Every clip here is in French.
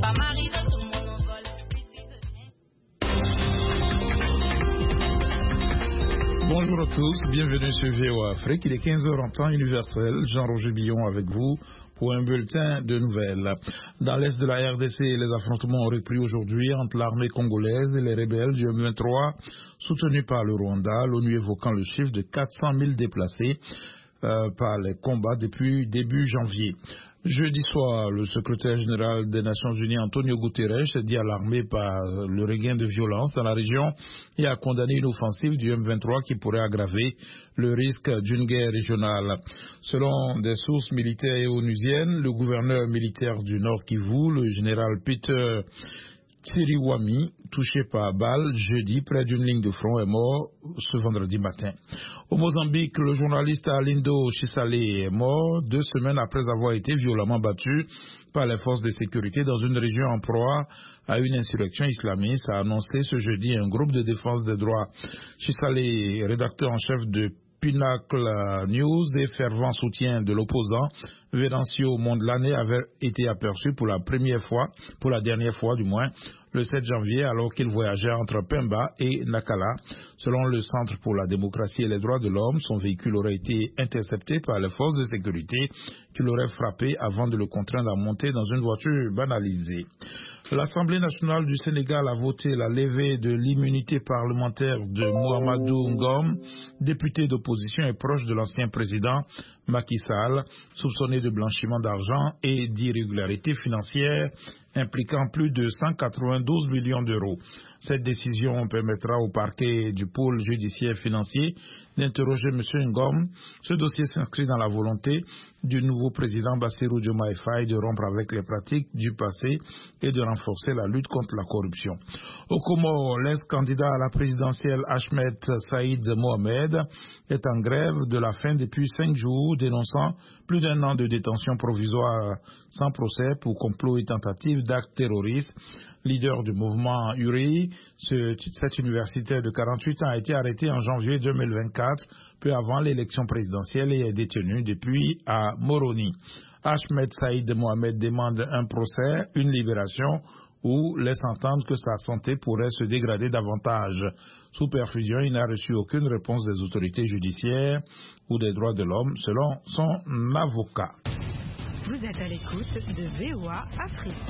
Bonjour à tous, bienvenue sur VOA Afrique. Il est 15h en temps universel. Jean-Roger Billon avec vous pour un bulletin de nouvelles. Dans l'est de la RDC, les affrontements ont repris aujourd'hui entre l'armée congolaise et les rebelles du M23, soutenus par le Rwanda, l'ONU évoquant le chiffre de 400 000 déplacés par les combats depuis début janvier. Jeudi soir, le secrétaire général des Nations Unies, Antonio Guterres, s'est dit alarmé par le regain de violence dans la région et a condamné une offensive du M23 qui pourrait aggraver le risque d'une guerre régionale. Selon des sources militaires et onusiennes, le gouverneur militaire du Nord Kivu, le général Peter Tsiriwami, touché par balle jeudi près d'une ligne de front, est mort ce vendredi matin. Au Mozambique, le journaliste Alindo Chisale est mort 2 semaines après avoir été violemment battu par les forces de sécurité dans une région en proie à une insurrection islamiste, a annoncé ce jeudi un groupe de défense des droits. Chisale, rédacteur en chef de Pinnacle News et fervent soutien de l'opposant Venancio Mondlane, avait été aperçu pour la dernière fois du moins, le 7 janvier, alors qu'il voyageait entre Pemba et Nakala. Selon le Centre pour la démocratie et les droits de l'homme, son véhicule aurait été intercepté par les forces de sécurité qui l'auraient frappé avant de le contraindre à monter dans une voiture banalisée. L'Assemblée nationale du Sénégal a voté la levée de l'immunité parlementaire de Mohamedou Ngom, député d'opposition et proche de l'ancien président Macky Sall, soupçonné de blanchiment d'argent et d'irrégularités financières impliquant plus de 192 millions d'euros. Cette décision permettra au parquet du pôle judiciaire financier d'interroger M. Ngom. Ce dossier s'inscrit dans la volonté du nouveau président Bassirou Diomaye Faye de rompre avec les pratiques du passé et de renforcer la lutte contre la corruption. Au Comores, l'ex-candidat à la présidentielle Ahmed Saïd Mohamed est en grève de la faim depuis 5 jours, dénonçant plus d'1 an de détention provisoire sans procès pour complot et tentative d'actes terroristes. Leader du mouvement URI, cet universitaire de 48 ans a été arrêté en janvier 2024, peu avant l'élection présidentielle, et est détenu depuis à Moroni. Ahmed Saïd Mohamed demande un procès, une libération, ou laisse entendre que sa santé pourrait se dégrader davantage. Sous perfusion, il n'a reçu aucune réponse des autorités judiciaires ou des droits de l'homme, selon son avocat. Vous êtes à l'écoute de VOA Afrique.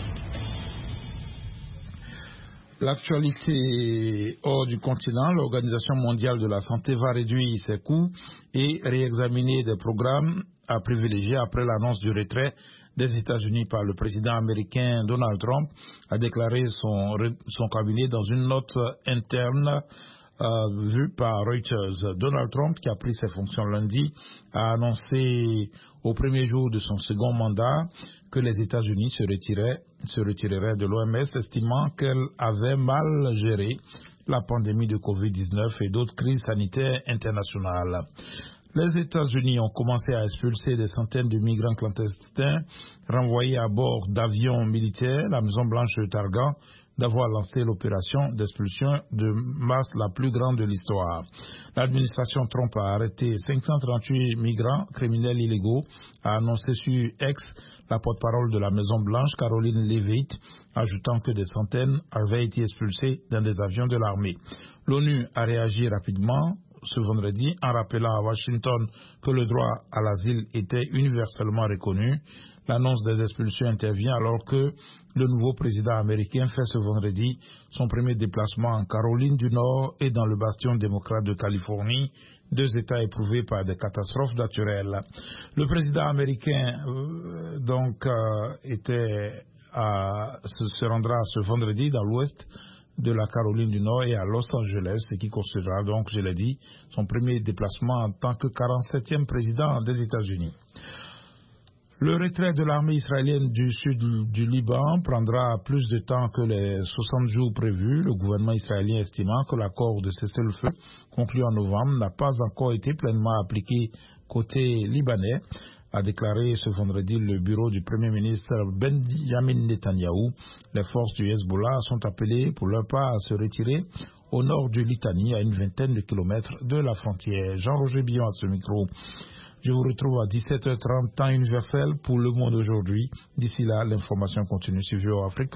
L'actualité hors du continent, l'Organisation mondiale de la santé va réduire ses coûts et réexaminer des programmes à privilégier après l'annonce du retrait des États-Unis par le président américain Donald Trump, a déclaré son cabinet dans une note interne vue par Reuters. Donald Trump, qui a pris ses fonctions lundi, a annoncé au premier jour de son second mandat que les États-Unis se retireraient de l'OMS, estimant qu'elle avait mal géré la pandémie de Covid-19 et d'autres crises sanitaires internationales. Les États-Unis ont commencé à expulser des centaines de migrants clandestins renvoyés à bord d'avions militaires. La Maison-Blanche targuant d'avoir lancé l'opération d'expulsion de masse la plus grande de l'histoire. L'administration Trump a arrêté 538 migrants criminels illégaux, a annoncé sur X la porte-parole de la Maison-Blanche, Caroline Leavitt, ajoutant que des centaines avaient été expulsés dans des avions de l'armée. L'ONU a réagi rapidement ce vendredi en rappelant à Washington que le droit à l'asile était universellement reconnu. L'annonce des expulsions intervient alors que le nouveau président américain fait ce vendredi son premier déplacement en Caroline du Nord et dans le bastion démocrate de Californie, 2 États éprouvés par des catastrophes naturelles. Le président américain se rendra ce vendredi dans l'ouest de la Caroline du Nord et à Los Angeles, ce qui constituera donc, je l'ai dit, son premier déplacement en tant que 47e président des États-Unis. Le retrait de l'armée israélienne du sud du Liban prendra plus de temps que les 60 jours prévus, le gouvernement israélien estimant que l'accord de cessez-le-feu conclu en novembre n'a pas encore été pleinement appliqué côté libanais, a déclaré ce vendredi le bureau du Premier ministre Benjamin Netanyahou. Les forces du Hezbollah sont appelées pour leur part à se retirer au nord du Litanie, à une vingtaine de kilomètres de la frontière. Jean-Roger Billon à ce micro. Je vous retrouve à 17h30, temps universel pour Le Monde aujourd'hui. D'ici là, l'information continue sur VOA Afrique.